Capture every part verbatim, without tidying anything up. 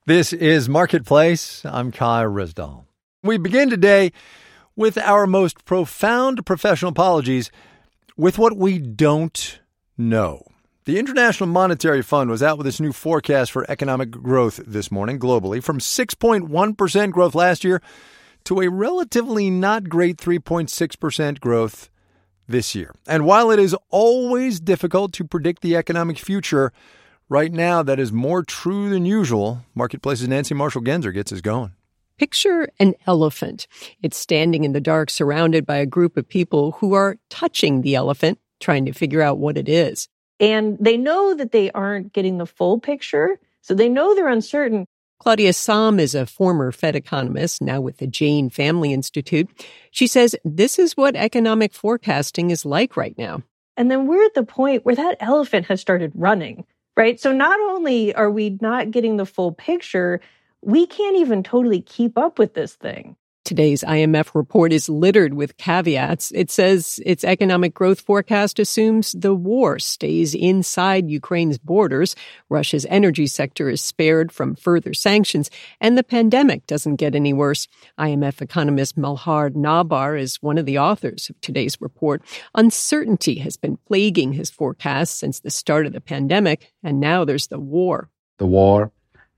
This is Marketplace. I'm Kai Risdall. We begin today with our most profound professional apologies with what we don't know. The International Monetary Fund was out with its new forecast for economic growth this morning globally, from six point one percent growth last year to a relatively not great three point six percent growth this year. And while it is always difficult to predict the economic future, right now that is more true than usual. Marketplace's Nancy Marshall-Genzer gets us going. Picture an elephant. It's standing in the dark, surrounded by a group of people who are touching the elephant, trying to figure out what it is. And they know that they aren't getting the full picture, so they know they're uncertain. Claudia Sahm is a former Fed economist, now with the Jane Family Institute. She says this is what economic forecasting is like right now. And then we're at the point where that elephant has started running, right? So not only are we not getting the full picture, we can't even totally keep up with this thing. Today's I M F report is littered with caveats. It says its economic growth forecast assumes the war stays inside Ukraine's borders, Russia's energy sector is spared from further sanctions, and the pandemic doesn't get any worse. I M F economist Malhar Nabar is one of the authors of today's report. Uncertainty has been plaguing his forecast since the start of the pandemic, and now there's the war. The war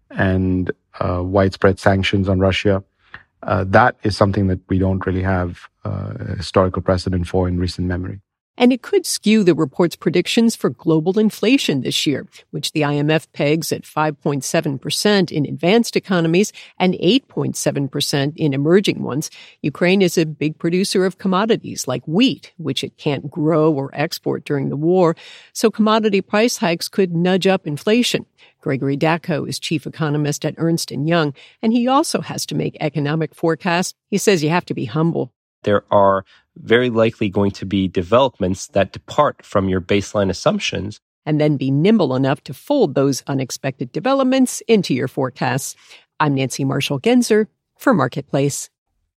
and uh, widespread sanctions on Russia. Uh, that is something that we don't really have uh, a historical precedent for in recent memory. And it could skew the report's predictions for global inflation this year, which the I M F pegs at five point seven percent in advanced economies and eight point seven percent in emerging ones. Ukraine is a big producer of commodities like wheat, which it can't grow or export during the war. So commodity price hikes could nudge up inflation. Gregory Dacko is chief economist at Ernst and Young, and he also has to make economic forecasts. He says you have to be humble. There are very likely going to be developments that depart from your baseline assumptions. And then be nimble enough to fold those unexpected developments into your forecasts. I'm Nancy Marshall-Genzer for Marketplace.